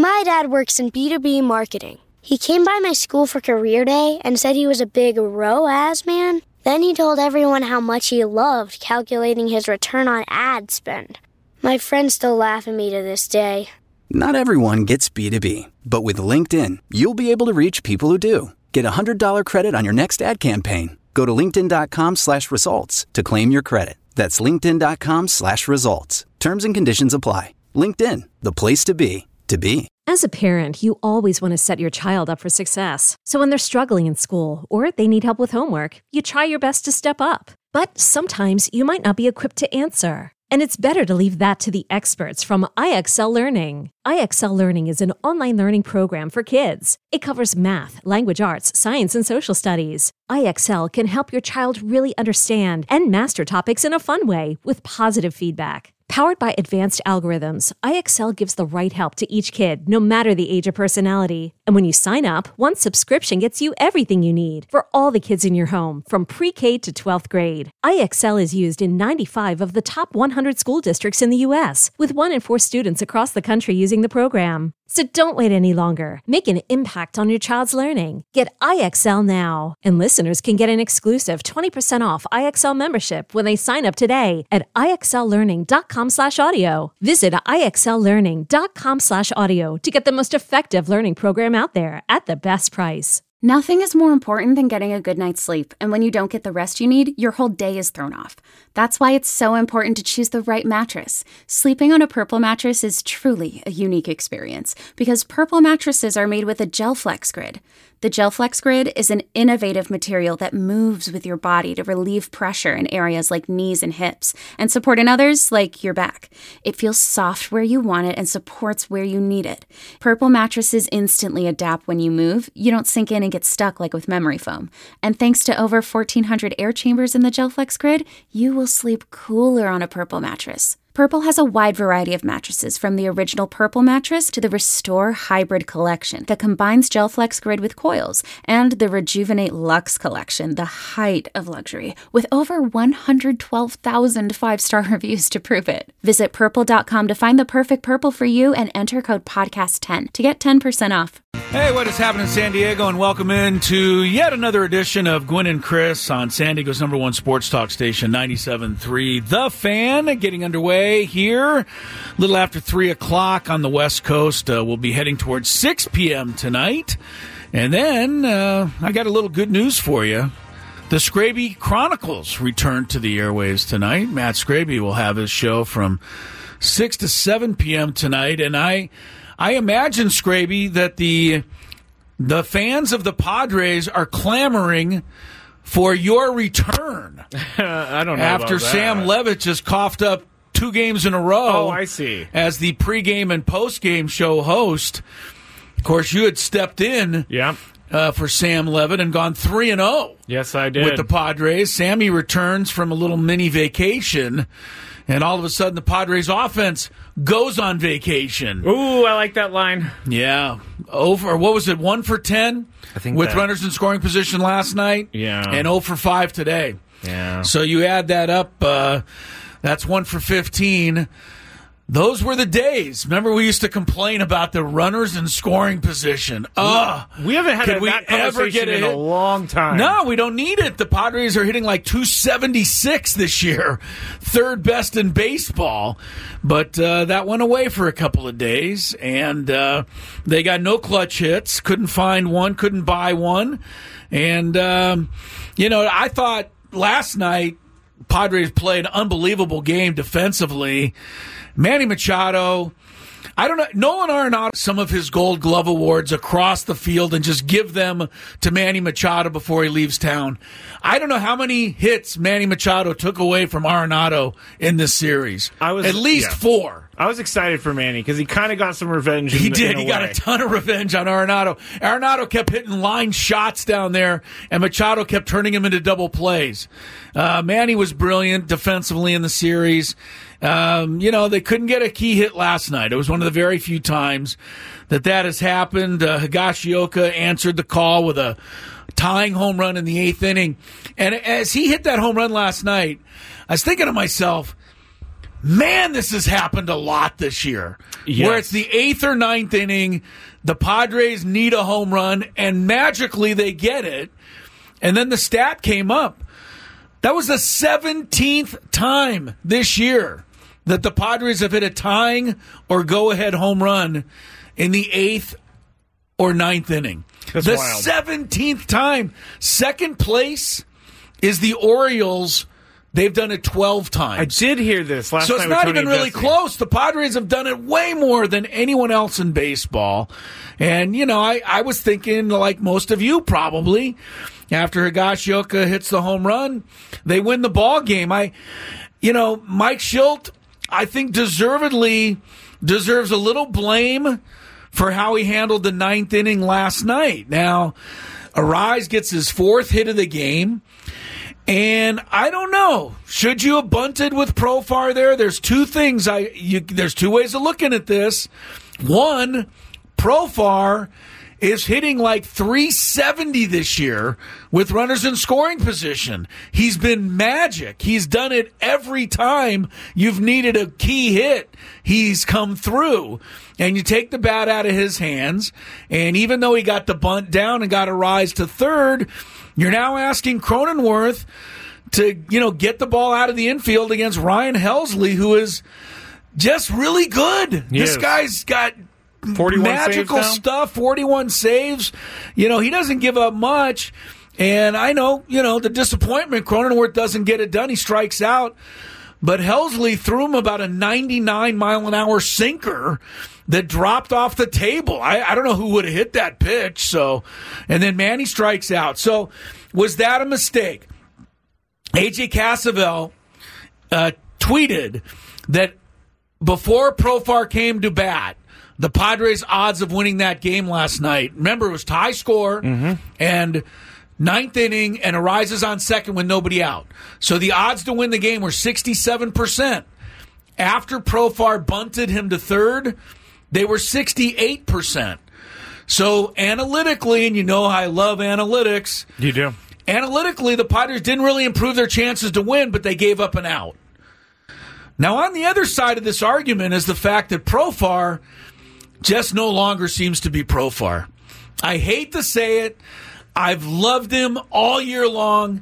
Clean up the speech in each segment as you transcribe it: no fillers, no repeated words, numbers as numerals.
My dad works in B2B marketing. He came by my school for career day and said he was a big ROAS man. Then he told everyone how much he loved calculating his return on ad spend. My friends still laugh at me to this day. Not everyone gets B2B, but with LinkedIn, you'll be able to reach people who do. Get a $100 credit on your next ad campaign. Go to linkedin.com/results to claim your credit. That's linkedin.com/results. Terms and conditions apply. LinkedIn, the place to be, to be. As a parent, you always want to set your child up for success. So when they're struggling in school or they need help with homework, you try your best to step up. But sometimes you might not be equipped to answer. And it's better to leave that to the experts from IXL Learning. IXL Learning is an online learning program for kids. It covers math, language arts, science, and social studies. IXL can help your child really understand and master topics in a fun way with positive feedback. Powered by advanced algorithms, IXL gives the right help to each kid, no matter the age or personality. And when you sign up, one subscription gets you everything you need for all the kids in your home, from pre-K to 12th grade. IXL is used in 95 of the top 100 school districts in the U.S., with 1 in 4 students across the country using the program. So don't wait any longer. Make an impact on your child's learning. Get IXL now. And listeners can get an exclusive 20% off IXL membership when they sign up today at IXLlearning.com/audio. Visit IXLlearning.com/audio to get the most effective learning program out there at the best price. Nothing is more important than getting a good night's sleep, and when you don't get the rest you need, your whole day is thrown off. That's why it's so important to choose the right mattress. Sleeping on a Purple mattress is truly a unique experience because Purple mattresses are made with a GelFlex Grid. The GelFlex Grid is an innovative material that moves with your body to relieve pressure in areas like knees and hips and support in others like your back. It feels soft where you want it and supports where you need it. Purple mattresses instantly adapt when you move. You don't sink in and get stuck like with memory foam. And thanks to over 1,400 air chambers in the GelFlex Grid, you will sleep cooler on a Purple mattress. Purple has a wide variety of mattresses, from the original Purple mattress to the Restore Hybrid collection that combines GelFlex Grid with coils, and the Rejuvenate Luxe collection, the height of luxury, with over 112,000 five-star reviews to prove it. Visit purple.com to find the perfect Purple for you and enter code podcast10 to get 10% off. Hey, what is happening in San Diego? And welcome into yet another edition of Gwynn and Chris on San Diego's #1 sports talk station, 97.3 The Fan, getting underway here a little after 3 o'clock on the West Coast. We'll be heading towards 6 p.m. tonight. And then I got a little good news for you. The Scraby Chronicles return to the airwaves tonight. Matt Scraby will have his show from 6 to 7 p.m. tonight. And I imagine, Scraby, that the fans of the Padres are clamoring for your return. I don't know after about that. Sam Levitt just coughed up 2 games in a row. Oh, I see. As the pregame and postgame show host. Of course, you had stepped in for Sam Levitt and gone 3-0. Yes, I did. With the Padres. Sammy returns from a little mini vacation, and all of a sudden the Padres offense goes on vacation. Ooh, I like that line. Yeah. Over, what was it, 1 for 10? I think with runners in scoring position last night? Yeah. And 0 for 5 today. Yeah. So you add that up, that's 1 for 15. Those were the days. Remember, we used to complain about the runners in scoring position. We haven't had that conversation in a long time. No, we don't need it. The Padres are hitting like 276 this year, 3rd best in baseball. But that went away for a couple of days, and they got no clutch hits. Couldn't find one, couldn't buy one. And, I thought last night Padres played an unbelievable game defensively. Manny Machado, I don't know, Nolan Arenado, some of his Gold Glove awards across the field and just give them to Manny Machado before he leaves town. I don't know how many hits Manny Machado took away from Arenado in this series. At least 4. I was excited for Manny because he kind of got some revenge. He did. He got a ton of revenge on Arenado. Arenado kept hitting line shots down there, and Machado kept turning him into double plays. Manny was brilliant defensively in the series. They couldn't get a key hit last night. It was one of the very few times that has happened. Higashioka answered the call with a tying home run in the 8th inning. And as he hit that home run last night, I was thinking to myself, Man, this has happened a lot this year. Yes. Where it's the 8th or 9th inning, the Padres need a home run, and magically they get it. And then the stat came up. That was the 17th time this year that the Padres have hit a tying or go-ahead home run in the 8th or 9th inning. That's the wild. 17th time. Second place is the Orioles. They've done it 12 times. I did hear this last night. So night it's not with Tony even really Jesse. close. The Padres have done it way more than anyone else in baseball. And, I was thinking, like most of you probably, after Higashioka hits the home run, they win the ball game. Mike Shildt, I think deservedly deserves a little blame for how he handled the 9th inning last night. Now, Arise gets his 4th hit of the game. And I don't know. Should you have bunted with Profar there? There's two things. There's two ways of looking at this. One, Profar is hitting like 370 this year with runners in scoring position. He's been magic. He's done it every time you've needed a key hit. He's come through. And you take the bat out of his hands, and even though he got the bunt down and got a rise to third, you're now asking Cronenworth to, get the ball out of the infield against Ryan Helsley, who is just really good. This guy's got 41 magical stuff, 41 saves. He doesn't give up much. And I know, the disappointment, Cronenworth doesn't get it done. He strikes out. But Helsley threw him about a 99-mile-an-hour sinker that dropped off the table. I don't know who would have hit that pitch. So, and then Manny strikes out. So, was that a mistake? A.J. Cassavell tweeted that before Profar came to bat, the Padres' odds of winning that game last night, remember, it was tie score, and 9th inning, and Arises on second with nobody out. So the odds to win the game were 67%. After Profar bunted him to third, they were 68%. So analytically, and I love analytics. You do. Analytically, the Padres didn't really improve their chances to win, but they gave up an out. Now, on the other side of this argument is the fact that Profar just no longer seems to be Profar. I hate to say it. I've loved him all year long.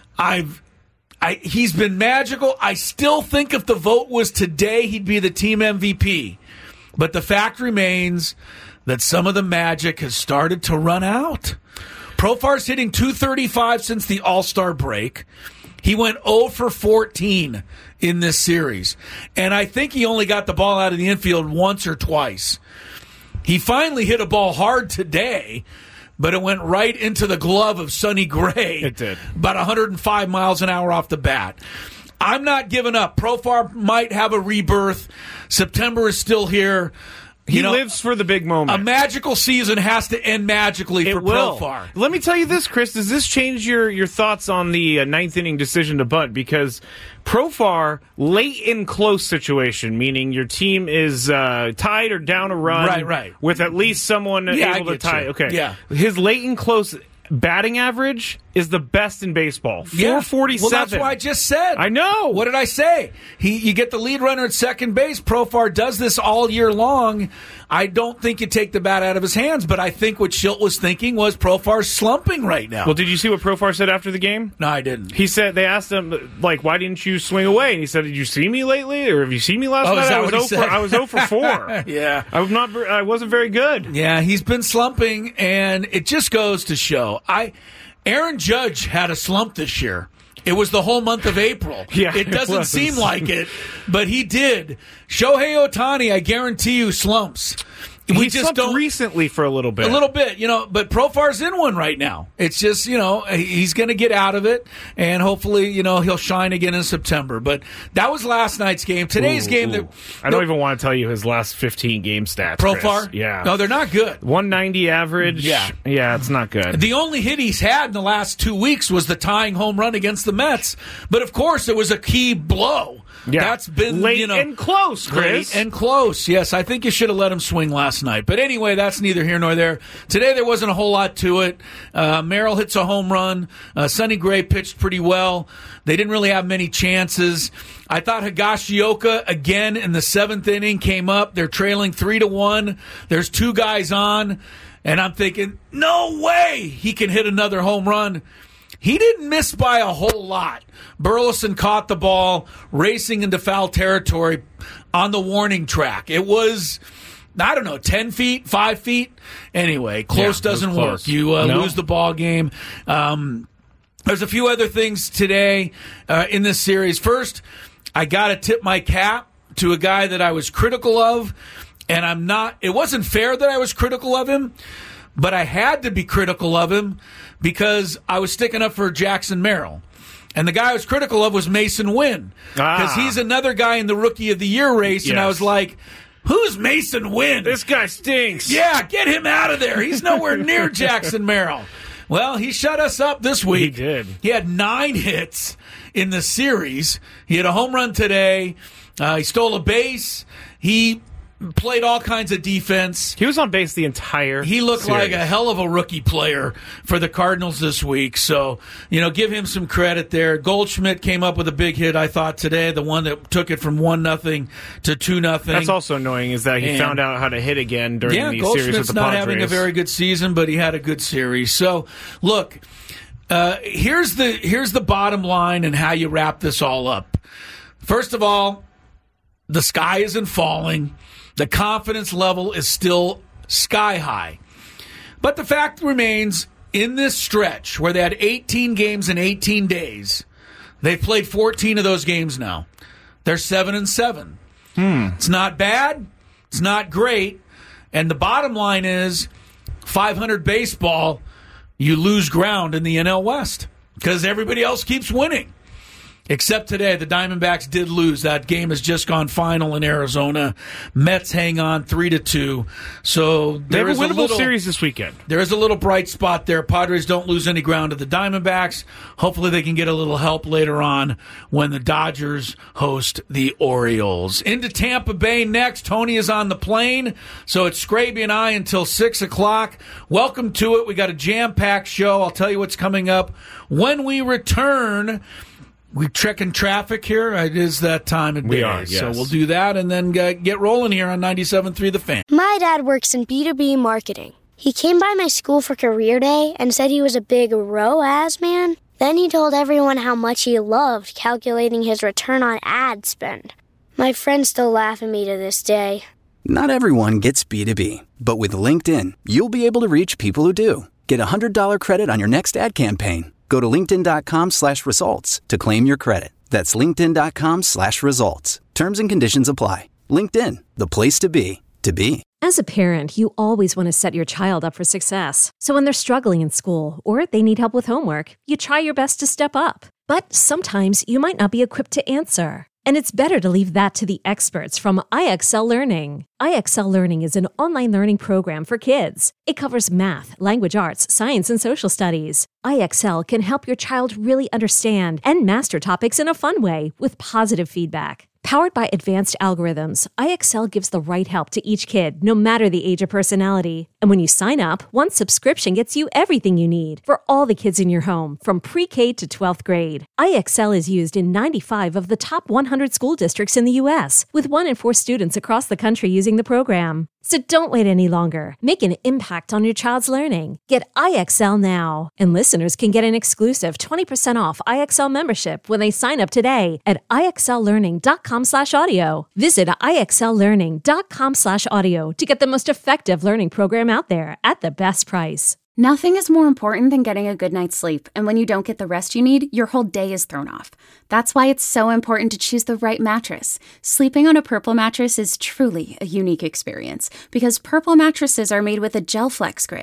He's been magical. I still think if the vote was today, he'd be the team MVP. But the fact remains that some of the magic has started to run out. Profar's hitting .235 since the All-Star break. He went 0 for 14 in this series. And I think he only got the ball out of the infield once or twice. He finally hit a ball hard today, but it went right into the glove of Sonny Gray. It did. About 105 miles an hour off the bat. I'm not giving up. Profar might have a rebirth. September is still here. He lives for the big moment. A magical season has to end magically for Profar. Let me tell you this, Chris. Does this change your thoughts on the 9th inning decision to bunt? Because Profar, late in close situation, meaning your team is tied or down a run, right, with at least someone able to tie. You. Okay, yeah. His late and close batting average is the best in baseball. 447. Well, that's what I just said. I know. What did I say? You get the lead runner at second base. Profar does this all year long. I don't think you take the bat out of his hands, but I think what Shildt was thinking was Profar's slumping right now. Well, did you see what Profar said after the game? No, I didn't. He said, they asked him, why didn't you swing away? And he said, did you see me lately? Or have you seen me last night? I was 0 for 4. Yeah. I wasn't very good. Yeah, he's been slumping, and it just goes to show. Aaron Judge had a slump this year. It was the whole month of April. Yeah, it doesn't seem like it, but he did. Shohei Ohtani, I guarantee you, slumps. He just slumped recently for a little bit. But Profar's in one right now. It's just, he's going to get out of it, and hopefully, he'll shine again in September. But that was last night's game. Today's game... I don't even want to tell you his last 15 game stats, Profar? Chris. Yeah. No, they're not good. 190 average. Yeah, it's not good. The only hit he's had in the last 2 weeks was the tying home run against the Mets. But, of course, it was a key blow. Yeah. That's been late and close, Chris. Late and close. Yes, I think you should have let him swing last night. But anyway, that's neither here nor there. Today there wasn't a whole lot to it. Merrill hits a home run. Sonny Gray pitched pretty well. They didn't really have many chances. I thought Higashioka, again, in the 7th inning, came up. They're trailing 3-1. There's 2 guys on. And I'm thinking, no way he can hit another home run. He didn't miss by a whole lot. Burleson caught the ball racing into foul territory on the warning track. It was, 10 feet, 5 feet. Anyway, close doesn't work. You lose the ball game. There's a few other things today in this series. First, I got to tip my cap to a guy that I was critical of. And it wasn't fair that I was critical of him, but I had to be critical of him because I was sticking up for Jackson Merrill. And the guy I was critical of was Mason Wynn, because he's another guy in the Rookie of the Year race. Yes. And I was like, who's Mason Wynn? This guy stinks. Yeah, get him out of there. He's nowhere near Jackson Merrill. Well, he shut us up this week. He did. He had 9 hits in the series. He had a home run today. He stole a base. He played all kinds of defense. He was on base the entire He looked series. like a hell of a rookie player for the Cardinals this week. So, give him some credit there. Goldschmidt came up with a big hit, I thought, today, the one that took it from 1-0 to 2-0. That's also annoying, is that he found out how to hit again during the series with the Padres. Goldschmidt's not having a very good season, but he had a good series. So, look, here's the bottom line and how you wrap this all up. First of all, the sky isn't falling. The confidence level is still sky high. But the fact remains, in this stretch where they had 18 games in 18 days, they've played 14 of those games now. They're 7-7. It's not bad. It's not great. And the bottom line is, 500 baseball, you lose ground in the NL West because everybody else keeps winning. Except today, the Diamondbacks did lose. That game has just gone final in Arizona. Mets hang on 3-2. So they have a winnable series this weekend. There is a little bright spot there. Padres don't lose any ground to the Diamondbacks. Hopefully they can get a little help later on when the Dodgers host the Orioles. Into Tampa Bay next. Tony is on the plane, so it's Scraby and I until 6 o'clock. Welcome to it. We got a jam-packed show. I'll tell you what's coming up when we return. We're checking traffic here. It is that time of day. We are, yes. So we'll do that and then get rolling here on 97.3 The Fan. My dad works in B2B marketing. He came by my school for career day and said he was a big ROAS man. Then he told everyone how much he loved calculating his return on ad spend. My friends still laugh at me to this day. Not everyone gets B2B, but with LinkedIn, you'll be able to reach people who do. Get a $100 credit on your next ad campaign. Go to linkedin.com/results to claim your credit. That's linkedin.com/results. Terms and conditions apply. LinkedIn, the place to be, to be. As a parent, you always want to set your child up for success. So when they're struggling in school or they need help with homework, you try your best to step up. But sometimes you might not be equipped to answer. And it's better to leave that to the experts from IXL Learning. IXL Learning is an online learning program for kids. It covers math, language arts, science, and social studies. IXL can help your child really understand and master topics in a fun way with positive feedback. Powered by advanced algorithms, IXL gives the right help to each kid, no matter the age or personality. And when you sign up, one subscription gets you everything you need for all the kids in your home, from pre-K to 12th grade. IXL is used in 95 of the top 100 school districts in the U.S., with 1 in 4 students across the country using the program. So don't wait any longer. Make an impact on your child's learning. Get IXL now. And listeners can get an exclusive 20% off IXL membership when they sign up today at IXLlearning.com/audio. Visit IXLlearning.com/audio to get the most effective learning program out there at the best price. Nothing is more important than getting a good night's sleep, and when you don't get the rest you need, your whole day is thrown off. That's why it's so important to choose the right mattress. Sleeping on a Purple mattress is truly a unique experience, because Purple mattresses are made with a Gel Flex grid.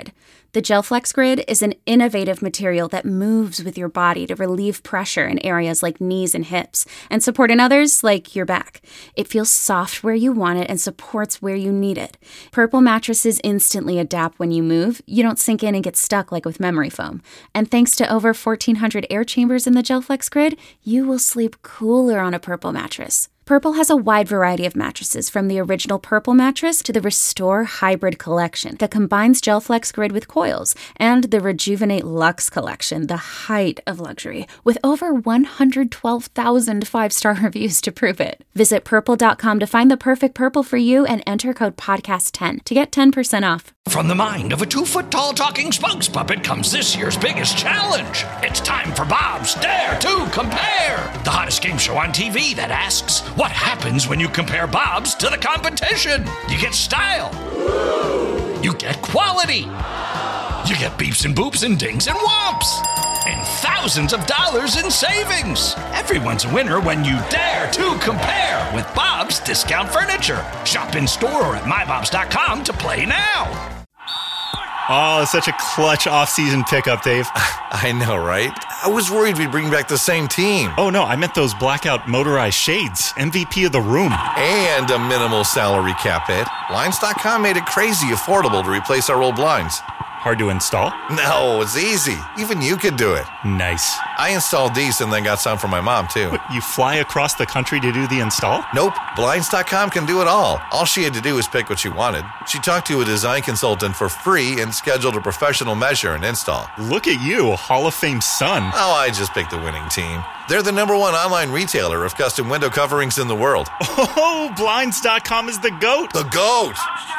The GelFlex Grid is an innovative material that moves with your body to relieve pressure in areas like knees and hips and support in others like your back. It feels soft where you want it and supports where you need it. Purple mattresses instantly adapt when you move. You don't sink in and get stuck like with memory foam. And thanks to over 1,400 air chambers in the GelFlex Grid, you will sleep cooler on a Purple mattress. Purple has a wide variety of mattresses, from the original Purple mattress to the Restore Hybrid collection that combines GelFlex Grid with coils, and the Rejuvenate Luxe collection, the height of luxury, with over 112,000 5-star reviews to prove it. Visit purple.com to find the perfect Purple for you and enter code podcast10 to get 10% off. From the mind of a 2-foot-tall talking spokes puppet comes this year's biggest challenge. It's time for Bob's Dare to Compare, the hottest game show on TV that asks, what happens when you compare Bob's to the competition? You get style. You get quality. You get beeps and boops and dings and whomps. And thousands of dollars in savings. Everyone's a winner when you dare to compare with Bob's Discount Furniture. Shop in store or at mybobs.com to play now. Oh, such a clutch off-season pickup, Dave. I know, right? I was worried we'd bring back the same team. Oh, no, I meant those blackout motorized shades. MVP of the room. And a minimal salary cap hit. Blinds.com made it crazy affordable to replace our old blinds. Hard to install? No, it's easy. Even you could do it. Nice. I installed these and then got some for my mom, too. What, you fly across the country to do the install? Nope. Blinds.com can do it all. All she had to do was pick what she wanted. She talked to a design consultant for free and scheduled a professional measure and install. Look at you, Hall of Fame son. Oh, I just picked the winning team. They're the #1 online retailer of custom window coverings in the world. Oh, Blinds.com is the GOAT. The GOAT!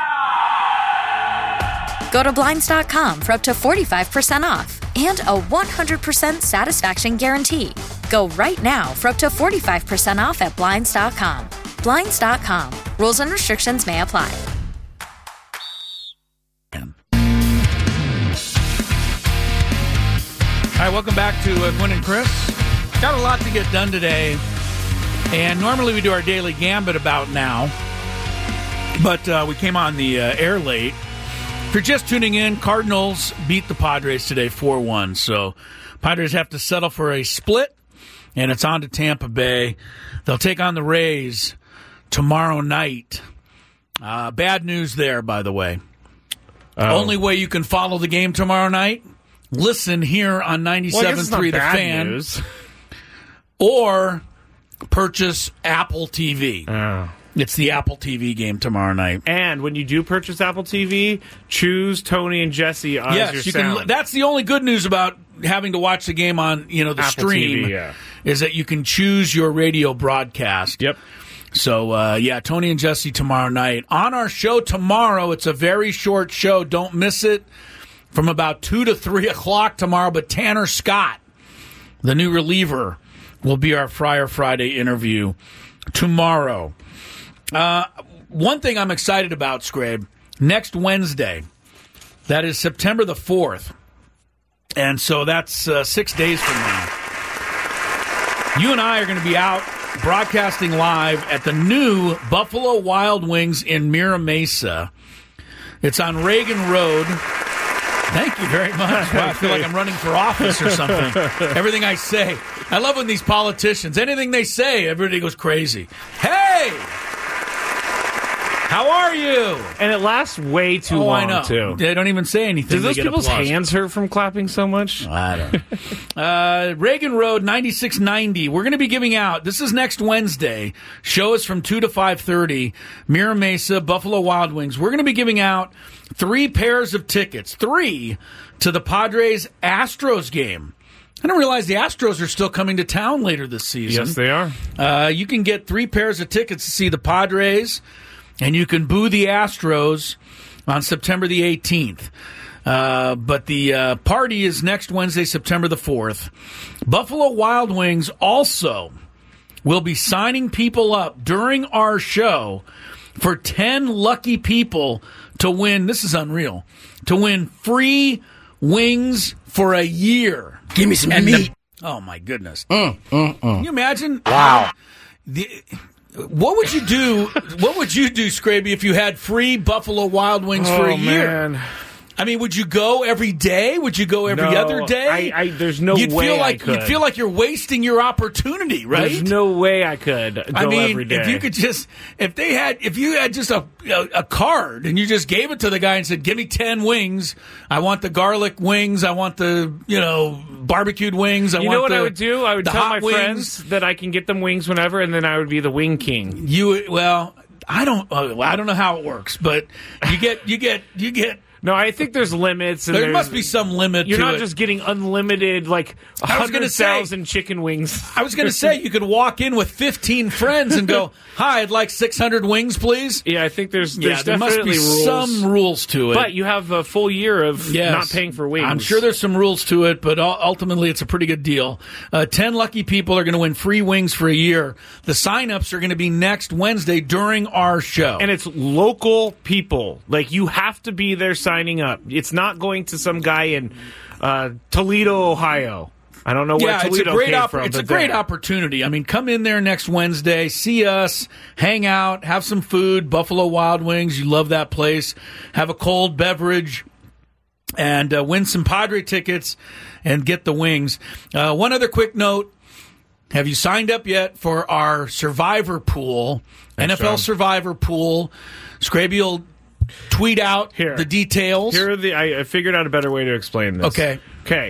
Go to Blinds.com for up to 45% off and a 100% satisfaction guarantee. Go right now for up to 45% off at Blinds.com. Blinds.com. Rules and restrictions may apply. All right, welcome back to Gwynn and Chris. Got a lot to get done today, and normally we do our daily gambit about now, but we came on the air late. If you're just tuning in, Cardinals beat the Padres today 4-1. So Padres have to settle for a split, and it's on to Tampa Bay. They'll take on the Rays tomorrow night. Bad news there, by the way. Only way you can follow the game tomorrow night, listen here on 97.3 The Fan. News. Or purchase Apple TV. Oh. It's the Apple TV game tomorrow night. And when you do purchase Apple TV, choose Tony and Jesse as your sound. That's the only good news about having to watch the game on the Apple stream TV, is that you can choose your radio broadcast. Yep. So, Tony and Jesse tomorrow night. On our show tomorrow, it's a very short show. Don't miss it. From about 2 to 3 o'clock tomorrow. But Tanner Scott, the new reliever, will be our Friar Friday interview tomorrow. One thing I'm excited about, Scrabe, next Wednesday, that is September the 4th, and so that's 6 days from now. You and I are going to be out broadcasting live at the new Buffalo Wild Wings in Mira Mesa. It's on Reagan Road. Thank you very much. Wow, I feel like I'm running for office or something. Everything I say. I love when these politicians, anything they say, everybody goes crazy. Hey! How are you? And it lasts way too long, I know. too. They don't even say anything. Do those people's applause. hands hurt from clapping so much? I don't know. Reagan Road, 9690. We're going to be giving out, this is next Wednesday. Show is from 2 to 5:30. Mira Mesa, Buffalo Wild Wings. We're going to be giving out 3 pairs of tickets. 3 to the Padres-Astros game. I didn't realize the Astros are still coming to town later this season. Yes, they are. You can get 3 pairs of tickets to see the Padres, and you can boo the Astros on September the 18th. But the party is next Wednesday, September the 4th. Buffalo Wild Wings also will be signing people up during our show for 10 lucky people to win, this is unreal, to win free wings for a year. Give me some meat. Oh, my goodness. Can you imagine? Wow. What would you do? What would you do, Scraby, if you had free Buffalo Wild Wings for a year? Man. I mean, would you go every day? Would you go every other day? There's no way I could. You'd feel like you're wasting your opportunity, right? There's no way I could go every day. If you had just a card and you just gave it to the guy and said, give me 10 wings. I want the garlic wings. I want the, barbecued wings. I want what I would do? I would tell my wings. friends that I can get them wings whenever, and then I would be the wing king. I don't know how it works, but you get. No, I think there's limits. And there must be some limit to it. You're not just getting unlimited, 100,000 chicken wings. I was going to say, you could walk in with 15 friends and go, hi, I'd like 600 wings, please. Yeah, I think there's there must be rules. some rules to it. But you have a full year of not paying for wings. I'm sure there's some rules to it, but ultimately it's a pretty good deal. 10 lucky people are going to win free wings for a year. The sign-ups are going to be next Wednesday during our show. And it's local people. You have to be there signing up. It's not going to some guy in Toledo, Ohio. I don't know where Toledo came from. It's a great opportunity. I mean, come in there next Wednesday, see us, hang out, have some food, Buffalo Wild Wings. You love that place. Have a cold beverage and win some Padre tickets and get the wings. One other quick note. Have you signed up yet for our Survivor Pool, NFL Survivor Pool? Scraby will tweet out the details. I figured out a better way to explain this. Okay.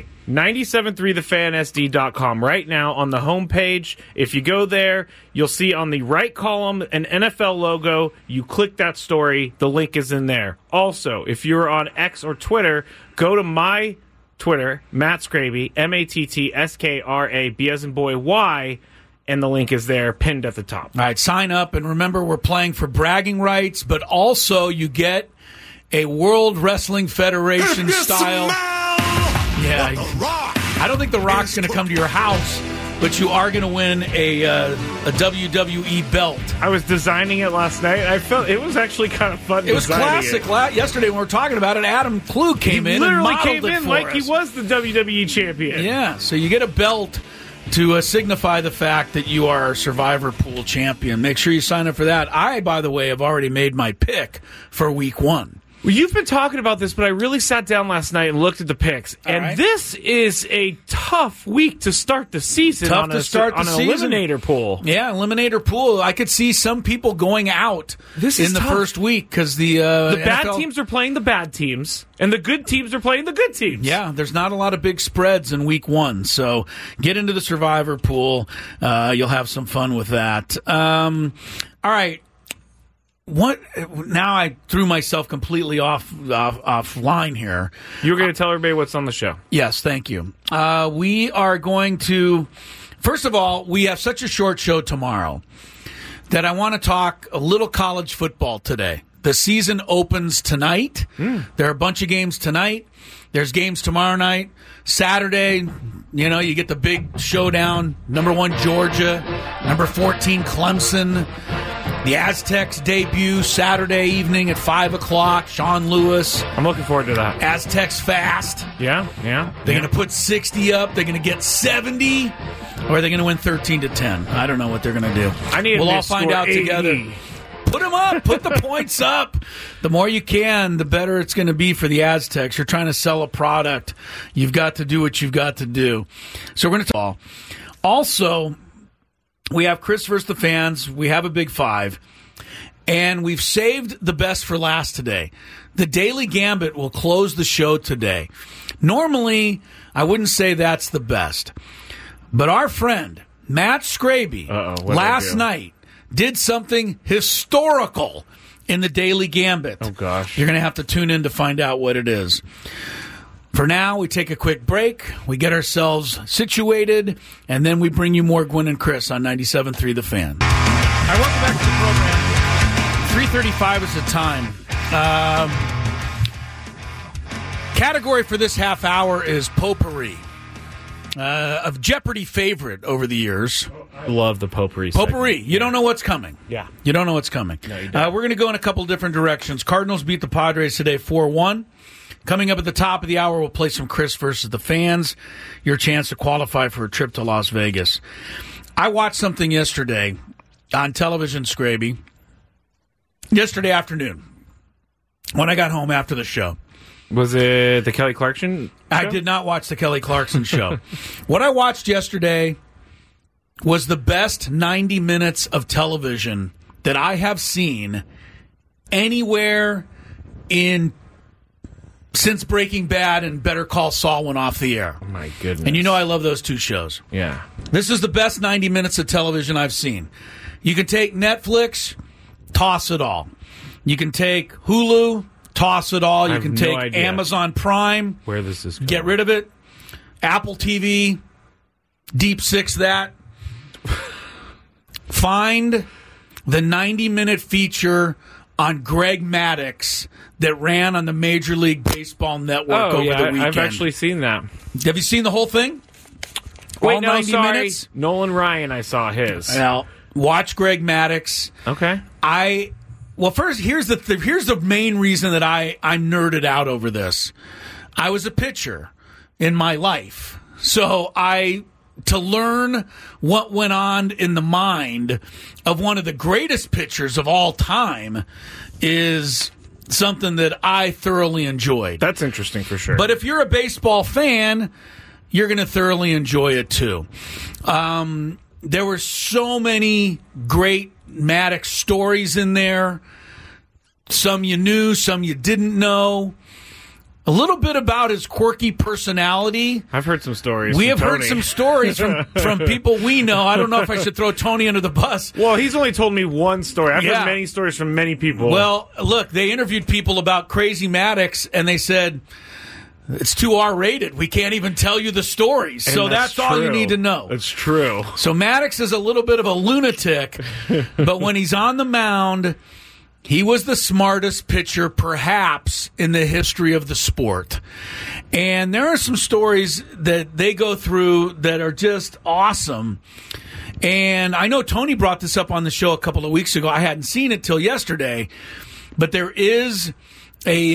973thefansd.com. Right now on the homepage, if you go there, you'll see on the right column an NFL logo. You click that story. The link is in there. Also, if you're on X or Twitter, go to my Twitter, Matt Scraby, MattsKra, B as in boy, Y, and the link is there, pinned at the top. All right, sign up, and remember, we're playing for bragging rights, but also you get a World Wrestling Federation style. Yeah, I don't think The Rock's going to come to your house, but you are going to win a WWE belt. I was designing it last night. I felt it was actually kind of fun. It was classic. Yesterday when we were talking about it, Adam Klug came in and modeled it for us. He was the WWE champion. Yeah, so you get a belt to signify the fact that you are Survivor Pool champion. Make sure you sign up for that. I, by the way, have already made my pick for Week 1. Well, you've been talking about this, but I really sat down last night and looked at the picks. This is a tough week to start the season on an eliminator pool. Yeah, eliminator pool. I could see some people going out in the first week because the bad teams are playing the bad teams, and the good teams are playing the good teams. Yeah, there's not a lot of big spreads in Week 1, so get into the Survivor Pool. You'll have some fun with that. All right. What? Now I threw myself completely offline here. You were going to tell everybody what's on the show. Yes, thank you. We are going to, first of all, we have such a short show tomorrow that I want to talk a little college football today. The season opens tonight. There are a bunch of games tonight. There's games tomorrow night. Saturday, you get the big showdown. Number 1, Georgia. Number 14, Clemson. The Aztecs debut Saturday evening at 5 o'clock. Sean Lewis. I'm looking forward to that. Aztecs fast. Yeah. They're going to put 60 up. They're going to get 70. Or are they going to win 13-10? I don't know what they're going to do. We'll all find out 80. Together. Put them up. Put the points up. The more you can, the better it's going to be for the Aztecs. You're trying to sell a product. You've got to do what you've got to do. So we're going to talk. Also, we have Chris versus the fans. We have a Big Five. And we've saved the best for last today. The Daily Gambit will close the show today. Normally, I wouldn't say that's the best. But our friend, Matt Scraby, last night did something historical in the Daily Gambit. Oh, gosh. You're going to have to tune in to find out what it is. For now, we take a quick break, we get ourselves situated, and then we bring you more Gwynn and Chris on 97.3 The Fan. All right, welcome back to the program. 3:35 is the time. Category for this half hour is potpourri. A Jeopardy favorite over the years. I love the potpourri. Potpourri. You don't know what's coming. Yeah. You don't know what's coming. No, you don't. We're going to go in a couple different directions. Cardinals beat the Padres today 4-1. Coming up at the top of the hour, we'll play some Chris versus the fans. Your chance to qualify for a trip to Las Vegas. I watched something yesterday on television, Scraby. Yesterday afternoon, when I got home after the show. Was it the Kelly Clarkson show? I did not watch the Kelly Clarkson show. What I watched yesterday was the best 90 minutes of television that I have seen anywhere since Breaking Bad and Better Call Saul went off the air. Oh my goodness. And you know I love those two shows. Yeah. This is the best 90 minutes of television I've seen. You can take Netflix, toss it all. You can take Hulu, toss it all. You can take Amazon Prime, where this is going. Get rid of it. Apple TV, Deep Six that. Find the 90-minute feature on Greg Maddux that ran on the Major League Baseball Network over the weekend. I've actually seen that. Have you seen the whole thing? Wait, all no, 90 sorry. minutes? Nolan Ryan, I saw his. Well, watch Greg Maddux. Okay. First, here's the main reason that I nerded out over this. I was a pitcher in my life, so to learn what went on in the mind of one of the greatest pitchers of all time is something that I thoroughly enjoyed. That's interesting for sure. But if you're a baseball fan, you're going to thoroughly enjoy it too. There were so many great Maddux stories in there. Some you knew, some you didn't know. A little bit about his quirky personality. I've heard some stories. We have heard some stories from people we know. I don't know if I should throw Tony under the bus. Well, he's only told me one story. I've heard many stories from many people. Well, look, they interviewed people about Crazy Maddux, and they said, it's too R-rated. We can't even tell you the stories. And so that's all you need to know. That's true. So Maddux is a little bit of a lunatic, but when he's on the mound, he was the smartest pitcher perhaps in the history of the sport. And there are some stories that they go through that are just awesome. And I know Tony brought this up on the show a couple of weeks ago. I hadn't seen it till yesterday. But there is a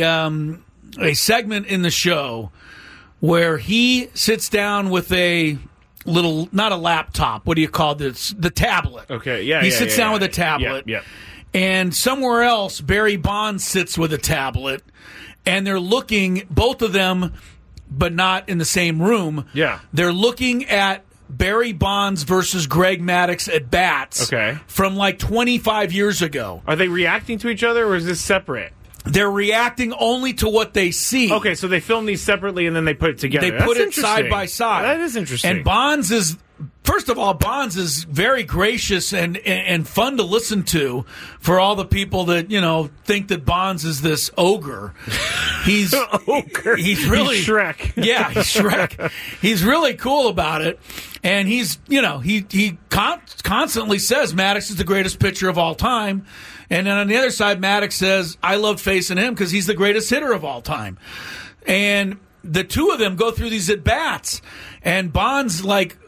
segment in the show where he sits down with a little, not a laptop, what do you call this? The tablet. Okay, yeah. He sits down with a tablet. Yeah. And somewhere else, Barry Bonds sits with a tablet, and they're looking, both of them, but not in the same room. Yeah. They're looking at Barry Bonds versus Greg Maddux at bats from like 25 years ago. Are they reacting to each other, or is this separate? They're reacting only to what they see. Okay, so they film these separately and then they put it together. They put it side by side. That is interesting. And Bonds is, first of all, Bonds is very gracious and fun to listen to for all the people that, think that Bonds is this ogre. He's ogre. He's really Shrek. Yeah, he's Shrek. He's really cool about it. And he's, he constantly says Maddux is the greatest pitcher of all time. And then on the other side, Maddux says, I love facing him because he's the greatest hitter of all time. And the two of them go through these at-bats. And Bonds,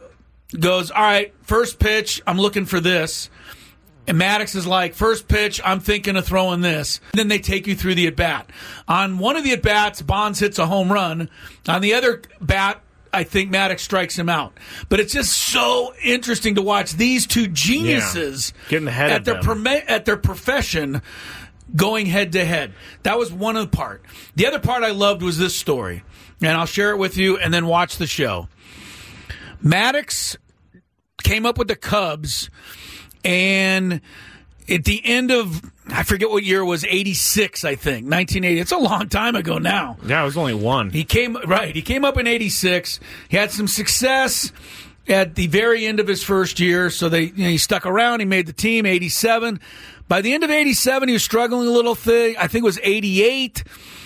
goes, all right, first pitch, I'm looking for this. And Maddux is like, first pitch, I'm thinking of throwing this. And then they take you through the at-bat. On one of the at-bats, Bonds hits a home run. On the other bat, I think Maddux strikes him out. But it's just so interesting to watch these two geniuses getting ahead at their profession going head-to-head. That was one of the part. The other part I loved was this story. And I'll share it with you and then watch the show. Maddux came up with the Cubs, and at the end of, I forget what year it was, 86, I think, 1980. It's a long time ago now. Yeah, it was only one. He came up in 86. He had some success at the very end of his first year, so he stuck around. He made the team, 87. By the end of 87, he was struggling a little thing. I think it was 88.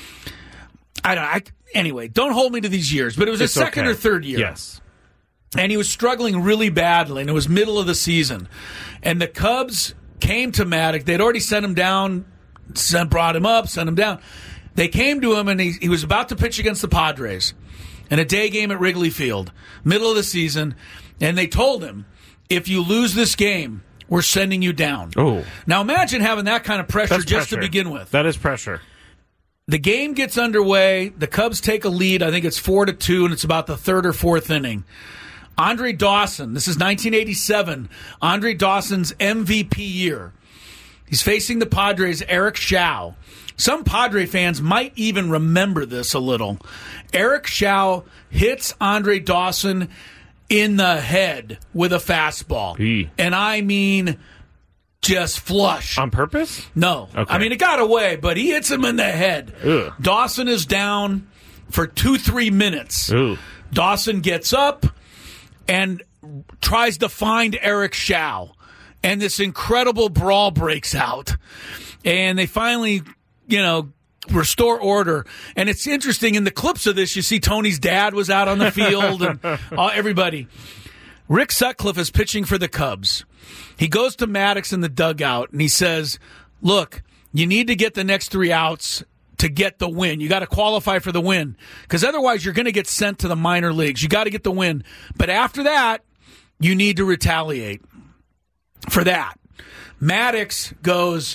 Anyway, don't hold me to these years, but it was his second or third year. Yes. And he was struggling really badly, and it was middle of the season. And the Cubs came to Maddux. They'd already sent him down, brought him up, sent him down. They came to him, and he was about to pitch against the Padres in a day game at Wrigley Field, middle of the season. And they told him, if you lose this game, we're sending you down. Oh. Now imagine having that kind of pressure to begin with. That is pressure. The game gets underway. The Cubs take a lead. I think it's 4-2, and it's about the third or fourth inning. Andre Dawson, this is 1987, Andre Dawson's MVP year. He's facing the Padres' Eric Shao. some Padre fans might even remember this a little. Eric Schau hits Andre Dawson in the head with a fastball. And I mean just flush. On purpose? No. Okay. I mean, it got away, but he hits him in the head. Ugh. Dawson is down for 2-3 minutes. Ooh. Dawson gets up and tries to find Eric Schau. And this incredible brawl breaks out. And they finally, restore order. And it's interesting, in the clips of this, you see Tony's dad was out on the field and everybody. Rick Sutcliffe is pitching for the Cubs. He goes to Maddox in the dugout and he says, look, you need to get the next 3 outs to get the win. You got to qualify for the win because otherwise you're going to get sent to the minor leagues. You got to get the win. But after that, you need to retaliate for that. Maddox goes,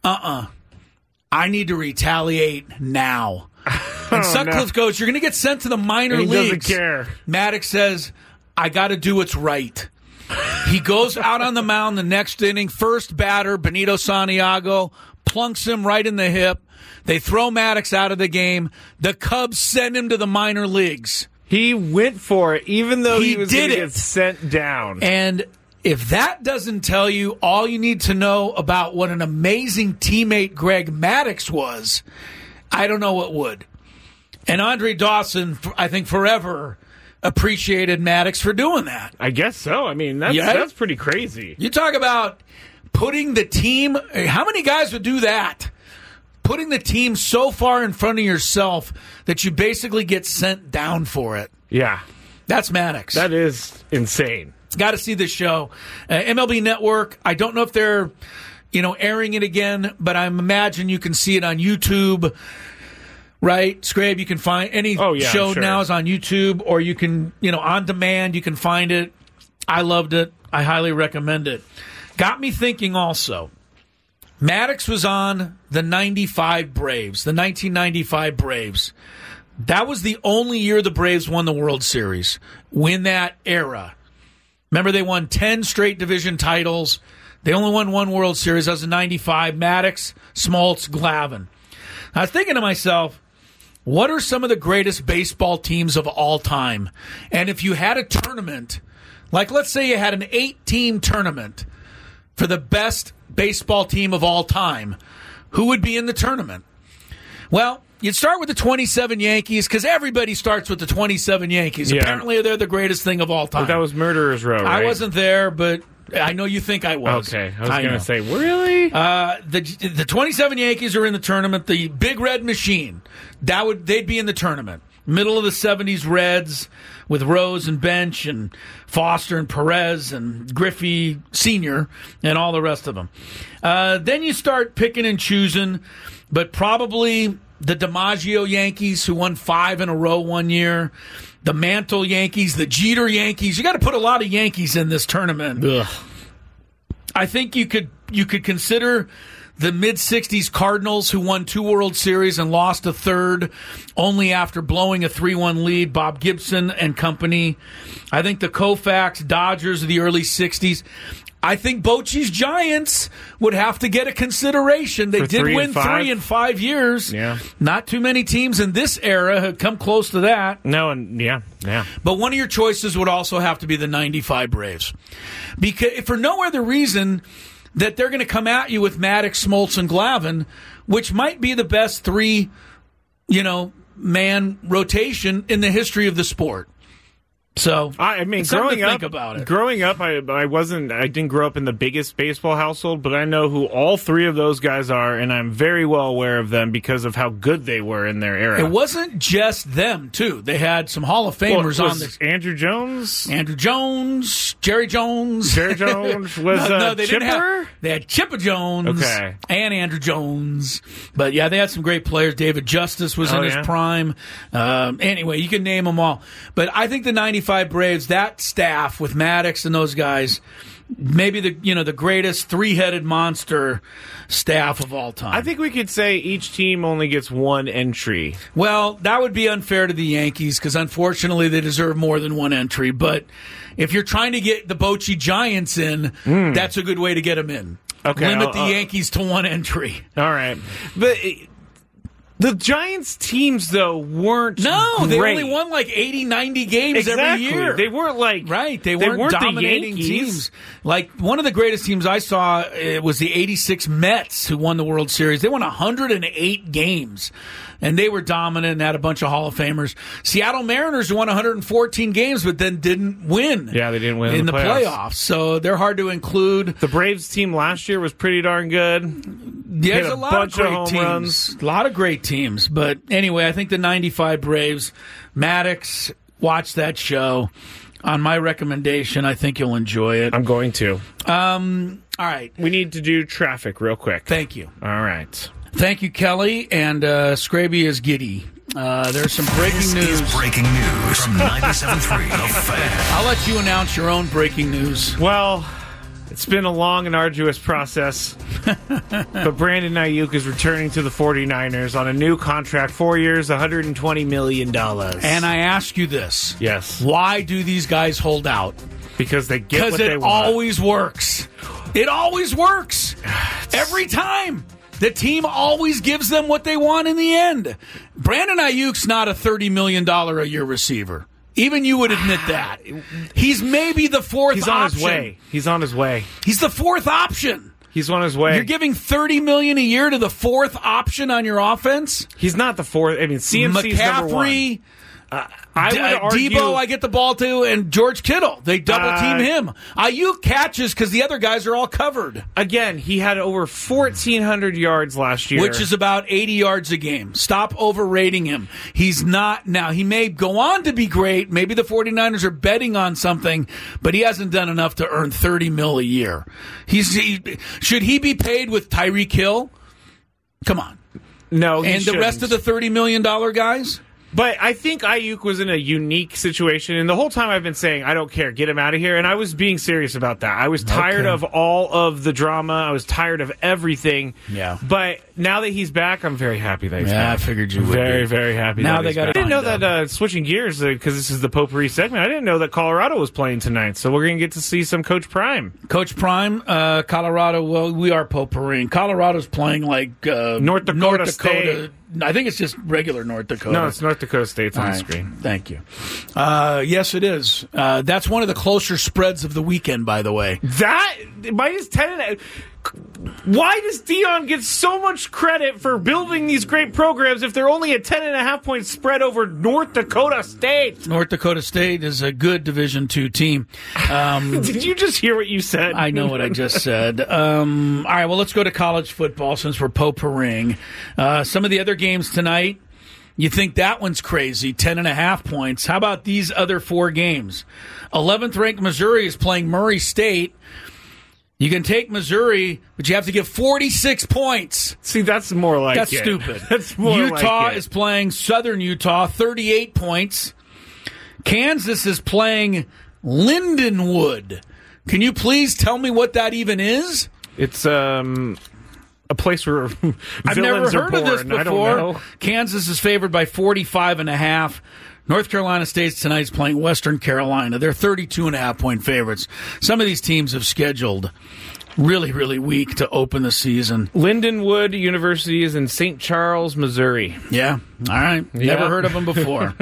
I need to retaliate now. And Sutcliffe goes, you're going to get sent to the minor leagues. He doesn't care. Maddox says, I got to do what's right. He goes out on the mound the next inning. First batter, Benito Santiago, plunks him right in the hip. They throw Maddox out of the game. The Cubs send him to the minor leagues. He went for it, even though he was going to get sent down. And if that doesn't tell you all you need to know about what an amazing teammate Greg Maddux was, I don't know what would. And Andre Dawson, I think, forever appreciated Maddox for doing that. I guess so. I mean, that's pretty crazy. You talk about putting the team, how many guys would do that? Putting the team so far in front of yourself that you basically get sent down for it. Yeah. That's Maddox. That is insane. Got to see this show. MLB Network, I don't know if they're, airing it again, but I imagine you can see it on YouTube. Right, Scrabe, you can find any show now is on YouTube, or you can, on demand, you can find it. I loved it. I highly recommend it. Got me thinking also, Maddox was on the 95 Braves, the 1995 Braves. That was the only year the Braves won the World Series. Win that era. Remember, they won 10 straight division titles. They only won 1 World Series. That was in 95. Maddox, Smoltz, Glavine. I was thinking to myself, what are some of the greatest baseball teams of all time? And if you had a tournament, like let's say you had an 8-team tournament for the best baseball team of all time, who would be in the tournament? Well, you'd start with the 27 Yankees because everybody starts with the 27 Yankees. Yeah. Apparently, they're the greatest thing of all time. But that was Murderer's Row, right? I wasn't there, but I know you think I was. Okay, I was going to say, really? The 27 Yankees are in the tournament. The Big Red Machine, they'd be in the tournament. Middle of the 70s Reds with Rose and Bench and Foster and Perez and Griffey Sr. and all the rest of them. Then you start picking and choosing, but probably the DiMaggio Yankees, who won 5 in a row one year. The Mantle Yankees, the Jeter Yankees. You got to put a lot of Yankees in this tournament. Ugh. I think you could consider the mid-'60s Cardinals, who won 2 World Series and lost a third only after blowing a 3-1 lead, Bob Gibson and company. I think the Koufax Dodgers of the early 60s. I think Bochy's Giants would have to get a consideration. They did win 3 in 5 years. Yeah. Not too many teams in this era have come close to that. No, and yeah. But one of your choices would also have to be the 95 Braves. Because for no other reason that they're going to come at you with Maddox, Smoltz, and Glavine, which might be the best 3, man rotation in the history of the sport. So I mean, growing up, think about it. Growing up, I didn't grow up in the biggest baseball household, but I know who all 3 of those guys are, and I'm very well aware of them because of how good they were in their era. It wasn't just them, too. They had some Hall of Famers on this. Andrew Jones, Jerry Jones. Jerry Jones was no, they Chipper? Didn't have. They had Chipper Jones, and Andrew Jones. But yeah, they had some great players. David Justice was in his prime. Anyway, you can name them all. But I think the 95 Braves, that staff with Maddox and those guys, maybe the greatest 3-headed monster staff of all time. I think we could say each team only gets 1 entry. Well, that would be unfair to the Yankees because unfortunately they deserve more than 1 entry. But if you're trying to get the Bochy Giants in, that's a good way to get them in. Okay, Limit the Yankees to 1 entry. All right, but The Giants teams, though, weren't No, they great. only won like 80, 90 games Exactly. every year. They weren't like... Right, they weren't dominating the teams. Like, one of the greatest teams I saw was the 86 Mets, who won the World Series. They won 108 games, and they were dominant and had a bunch of Hall of Famers. Seattle Mariners won 114 games, but then didn't win. Yeah, they didn't win in the playoffs. So they're hard to include. The Braves team last year was pretty darn good. There's a lot bunch of great home teams. runs. A lot of great teams. But anyway, I think the 95 Braves, Maddox, watch that show. On my recommendation, I think you'll enjoy it. I'm going to. All right. We need to do traffic real quick. Thank you. All right. Thank you, Kelly. And Scraby is giddy. There's some breaking news. This is breaking news from 97.3 The Fan. I'll let you announce your own breaking news. Well, it's been a long and arduous process, but Brandon Ayuk is returning to the 49ers on a new contract, 4 years, $120 million. And I ask you this. Yes. Why do these guys hold out? Because they get what they want. Because it always works. It always works. Every time. The team always gives them what they want in the end. Brandon Ayuk's not a $30 million a year receiver. Even you would admit that. He's maybe the fourth option. He's on his way. He's on his way. He's the fourth option. He's on his way. You're giving $30 million a year to the fourth option on your offense? He's not the fourth. I mean, CMC's number one. I would argue, Debo, I get the ball to, and George Kittle. They double-team him. Ayuk catches because the other guys are all covered. Again, he had over 1,400 yards last year. Which is about 80 yards a game. Stop overrating him. He's not. Now, he may go on to be great. Maybe the 49ers are betting on something, but he hasn't done enough to earn $30 million a year. Should he be paid with Tyreek Hill? Come on. No, he And shouldn't. the rest of the $30 million guys? But I think Ayuk was in a unique situation, and the whole time I've been saying, I don't care, get him out of here, and I was being serious about that. I was tired of all of the drama. I was tired of everything. Yeah. But now that he's back, I'm very happy that he's back. I figured you would Very, be. very happy Now that they he's gotta back. I didn't know find that, switching gears, because this is the potpourri segment, I didn't know that Colorado was playing tonight, so we're going to get to see some Coach Prime. Coach Prime, Colorado, well, we are potpourri. Colorado's playing like North Dakota State. I think it's just regular North Dakota. No, it's North Dakota State's on the screen. Thank you. Yes, it is. That's one of the closer spreads of the weekend, by the way. That minus 10. Why does Dion get so much credit for building these great programs if they're only a 10.5-point spread over North Dakota State? North Dakota State is a good Division II team. Did you just hear what you said? I know what I just said. All right, well, let's go to college football since we're potpourriing. Some of the other games tonight, you think that one's crazy, 10.5 points. How about these other four games? 11th-ranked Missouri is playing Murray State. You can take Missouri, but you have to give 46 points. See, that's more like That's it. stupid. That's more Utah like it. is playing Southern Utah, 38 points. Kansas is playing Lindenwood. Can you please tell me what that even is? It's a place where I've never villains are heard of this born. I don't before. know. Kansas is favored by 45.5. North Carolina State tonight is playing Western Carolina. They're 32.5-point favorites. Some of these teams have scheduled really, really weak to open the season. Lindenwood University is in St. Charles, Missouri. Yeah. All right. Yeah. Never heard of them before.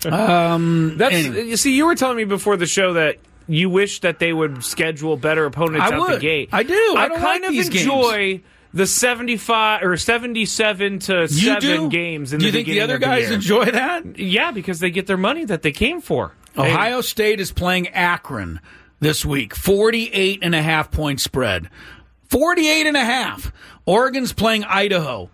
Anyway. You see, you were telling me before the show that you wish that they would schedule better opponents out the gate. I do. I don't kind like of these enjoy games. the 75 or 77 to 7 games in do the you think the beginning other of the guys year. enjoy that? Yeah, because they get their money that they came for. Ohio State is playing Akron this week. 48.5-point spread. 48.5. Oregon's playing Idaho.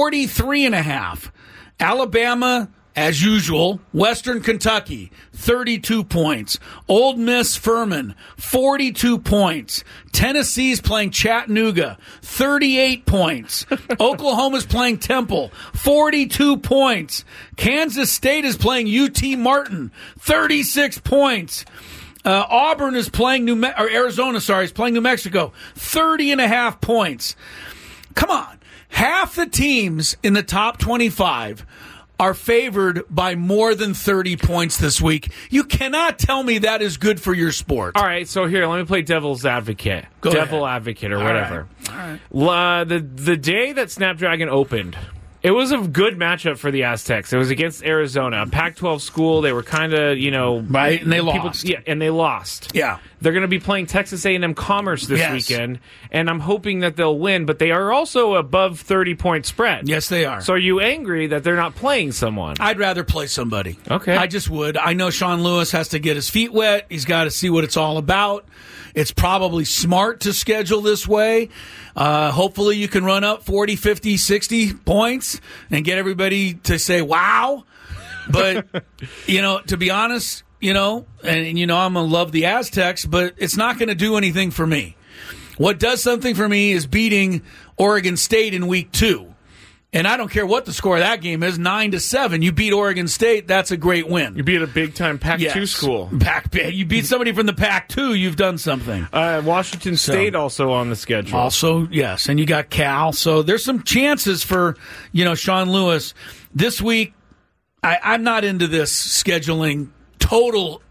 43.5. Alabama, as usual, Western Kentucky, 32 points. Old Miss Furman, 42 points. Tennessee's playing Chattanooga, 38 points. Oklahoma's playing Temple, 42 points. Kansas State is playing UT Martin, 36 points. Auburn is playing Arizona, is playing New Mexico, 30.5 points. Come on. Half the teams in the top 25 are favored by more than 30 points this week. You cannot tell me that is good for your sport. All right, so here, let me play devil's advocate. Go Devil ahead. advocate or All whatever. right. The day that Snapdragon opened, It was a good matchup for the Aztecs. It was against Arizona, a Pac-12 school. They were kind of, right, and they lost. Yeah, and they lost. Yeah. They're going to be playing Texas A&M Commerce this weekend, and I'm hoping that they'll win, but they are also above 30-point spread. Yes, they are. So are you angry that they're not playing someone? I'd rather play somebody. Okay. I just would. I know Sean Lewis has to get his feet wet. He's got to see what it's all about. It's probably smart to schedule this way. Hopefully you can run up 40, 50, 60 points and get everybody to say, wow. But, to be honest, I'm going to love the Aztecs, but it's not going to do anything for me. What does something for me is beating Oregon State in week 2. And I don't care what the score of that game is, 9-7. You beat Oregon State, that's a great win. You beat a big-time Pac-2 school. You beat somebody from the Pac-2, you've done something. Washington State also on the schedule. Also, yes, and you got Cal. So there's some chances for, Sean Lewis. This week, I'm not into this scheduling total,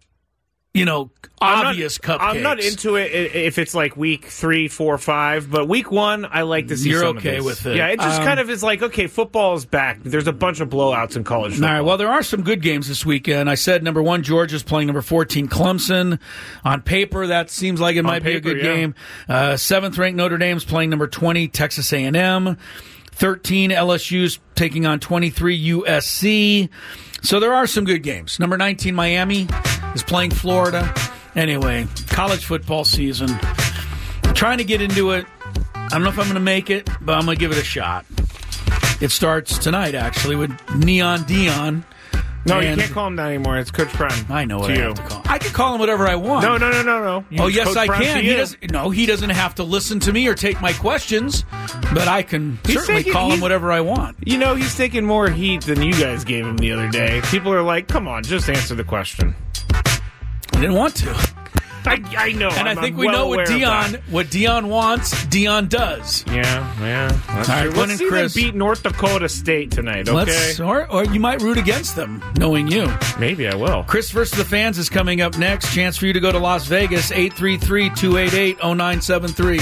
obvious cupcakes. I'm not into it if it's like week 3, 4, 5, but week 1, I like to see You're some okay of this. with it. Yeah, it just kind of is like, okay, football is back. There's a bunch of blowouts in college football. All right, well, there are some good games this weekend. I said number 1, Georgia's playing number 14, Clemson. On paper, that seems like it might be a good game. 7th-ranked Notre Dame's playing number 20, Texas A&M. 13, LSU's taking on 23, USC. So there are some good games. Number 19, Miami is playing Florida. Anyway, college football season. I'm trying to get into it. I don't know if I'm going to make it, but I'm going to give it a shot. It starts tonight, actually, with Neon Dion. No, you can't call him that anymore. It's Coach Prime. I know what I have to call him. I can call him whatever I want. No. Yes, Coach I Prime can. He doesn't have to listen to me or take my questions, but I can certainly call him whatever I want. He's taking more heat than you guys gave him the other day. People are like, come on, just answer the question. I didn't want to. I know. And I think we know what Dion wants, Dion does. Yeah. That's all right, true. Let's see Chris them beat North Dakota State tonight, okay? Or you might root against them, knowing you. Maybe I will. Chris versus the Fans is coming up next. Chance for you to go to Las Vegas, 833-288-0973.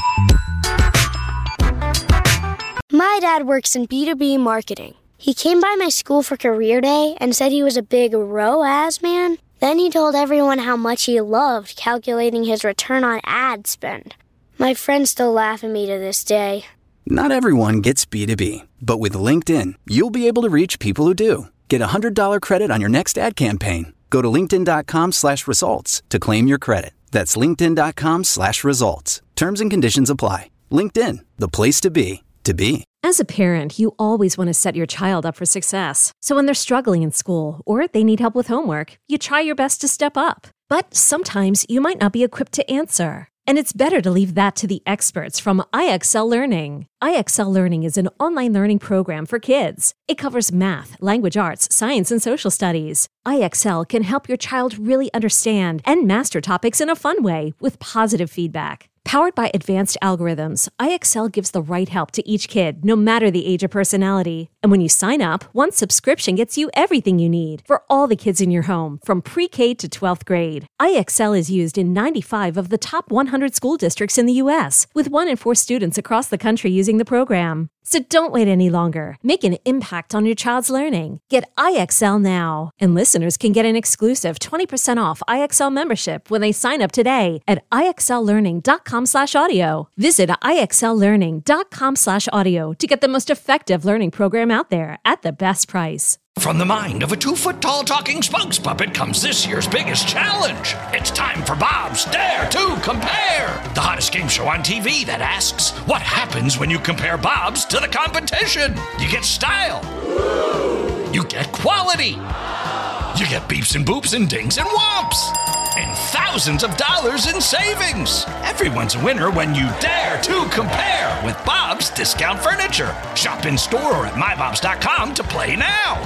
My dad works in B2B marketing. He came by my school for career day and said he was a big ROAS man. Then he told everyone how much he loved calculating his return on ad spend. My friends still laugh at me to this day. Not everyone gets B2B, but with LinkedIn, you'll be able to reach people who do. Get a $100 credit on your next ad campaign. Go to linkedin.com/results to claim your credit. That's linkedin.com/results. Terms and conditions apply. LinkedIn, the place to be, to be. As a parent, you always want to set your child up for success. So when they're struggling in school or they need help with homework, you try your best to step up. But sometimes you might not be equipped to answer. And it's better to leave that to the experts from IXL Learning. IXL Learning is an online learning program for kids. It covers math, language arts, science, and social studies. IXL can help your child really understand and master topics in a fun way with positive feedback. Powered by advanced algorithms, IXL gives the right help to each kid, no matter the age or personality. And when you sign up, one subscription gets you everything you need for all the kids in your home, from pre-K to 12th grade. IXL is used in 95 of the top 100 school districts in the U.S., with 1 in 4 students across the country using the program. So don't wait any longer. Make an impact on your child's learning. Get IXL now. And listeners can get an exclusive 20% off IXL membership when they sign up today at IXLlearning.com/audio. Visit IXLlearning.com/audio to get the most effective learning program out there at the best price. From the mind of a 2-foot-tall talking spokes puppet comes this year's biggest challenge. It's time for Bob's Dare to Compare, the hottest game show on TV that asks, what happens when you compare Bob's to the competition? You get style. You get quality. You get beeps and boops and dings and whomps. And thousands of dollars in savings. Everyone's a winner when you dare to compare with Bob's Discount Furniture. Shop in store or at mybobs.com to play now.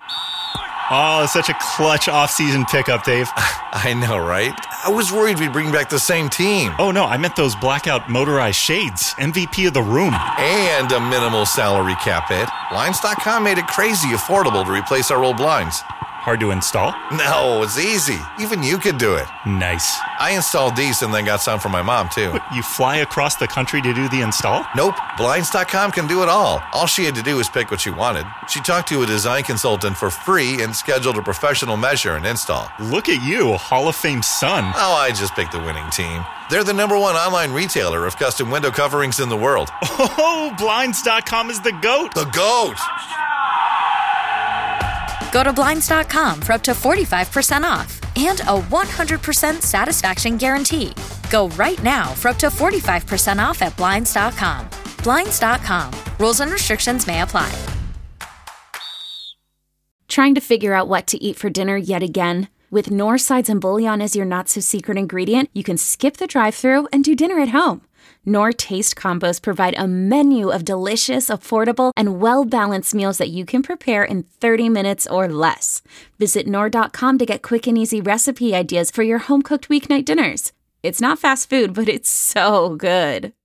Oh, it's such a clutch off-season pickup, Dave. I know, right? I was worried we'd bring back the same team. Oh, no, I meant those blackout motorized shades. MVP of the room. And a minimal salary cap hit. Blinds.com made it crazy affordable to replace our old blinds. Hard to install? No, it's easy. Even you could do it. Nice. I installed these and then got some for my mom, too. What, you fly across the country to do the install? Nope. Blinds.com can do it all. All she had to do was pick what she wanted. She talked to a design consultant for free and scheduled a professional measure and install. Look at you, Hall of Fame son. Oh, I just picked the winning team. They're the #1 online retailer of custom window coverings in the world. Oh, Blinds.com is the GOAT. The GOAT! Go to Blinds.com for up to 45% off and a 100% satisfaction guarantee. Go right now for up to 45% off at Blinds.com. Blinds.com. Rules and restrictions may apply. Trying to figure out what to eat for dinner yet again? With Knorr sides and bouillon as your not-so-secret ingredient, you can skip the drive-thru and do dinner at home. Knorr Taste Combos provide a menu of delicious, affordable, and well-balanced meals that you can prepare in 30 minutes or less. Visit Knorr.com to get quick and easy recipe ideas for your home-cooked weeknight dinners. It's not fast food, but it's so good.